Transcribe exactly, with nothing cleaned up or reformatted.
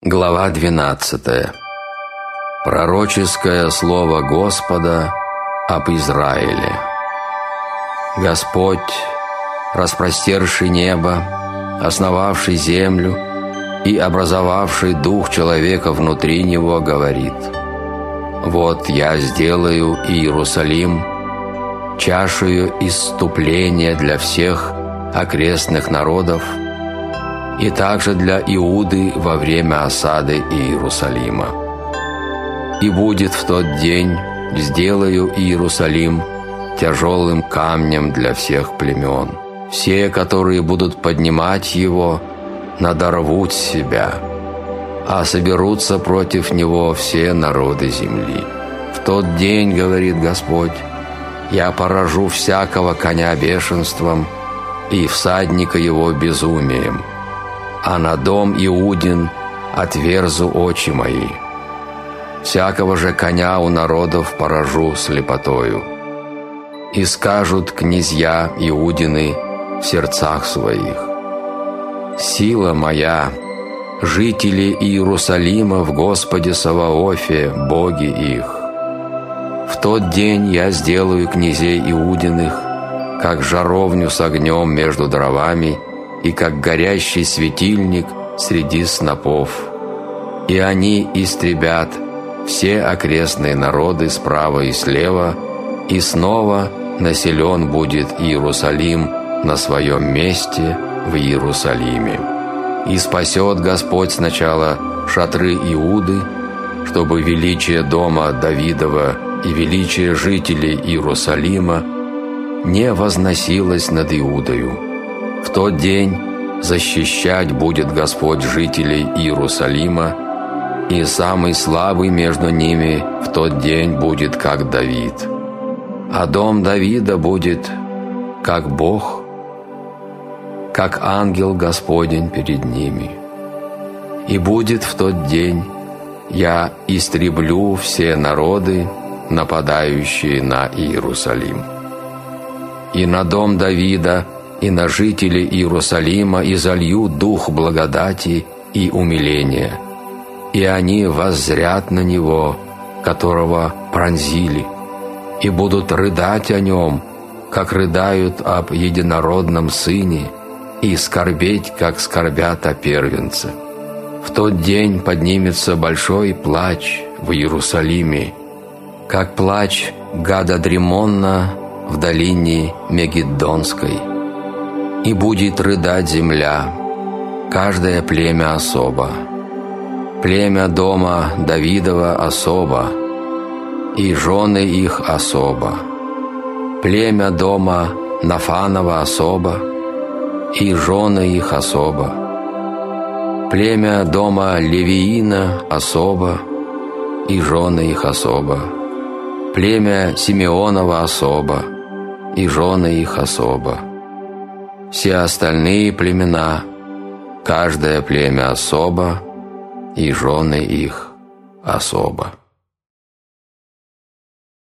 Глава двенадцатая. Пророческое слово Господа об Израиле. Господь, распростерший небо, основавший землю и образовавший дух человека внутри него, говорит: «Вот я сделаю Иерусалим чашею исступления для всех окрестных народов, и также для Иуды во время осады Иерусалима. И будет в тот день, сделаю Иерусалим тяжелым камнем для всех племен. Все, которые будут поднимать его, надорвут себя, а соберутся против него все народы земли. В тот день, говорит Господь, я поражу всякого коня бешенством и всадника его безумием, а на дом Иудин отверзу очи мои. Всякого же коня у народов поражу слепотою. И скажут князья Иудины в сердцах своих: сила моя, жители Иерусалима в Господе Саваофе, боги их. В тот день я сделаю князей Иудиных, как жаровню с огнем между дровами, и как горящий светильник среди снопов. И они истребят все окрестные народы справа и слева, и снова населен будет Иерусалим на своем месте в Иерусалиме. И спасет Господь сначала шатры Иуды, чтобы величие дома Давидова и величие жителей Иерусалима не возносилось над Иудою. В тот день защищать будет Господь жителей Иерусалима, и самый слабый между ними в тот день будет как Давид. А дом Давида будет как Бог, как ангел Господень перед ними. И будет в тот день, я истреблю все народы, нападающие на Иерусалим. И на дом Давида и на жителей Иерусалима изолью дух благодати и умиления, и они воззрят на него, которого пронзили, и будут рыдать о нем, как рыдают об единородном сыне, и скорбеть, как скорбят о первенце. В тот день поднимется большой плач в Иерусалиме, как плач Гададримонна в долине Мегиддонской. И будет рыдать земля, каждое племя особо, племя дома Давидова особо, и жены их особо, племя дома Нафанова особо, и жены их особо, племя дома Левиина особо, и жены их особо, племя Симеонова особо, и жены их особо. Все остальные племена, каждое племя особо, и жены их особо.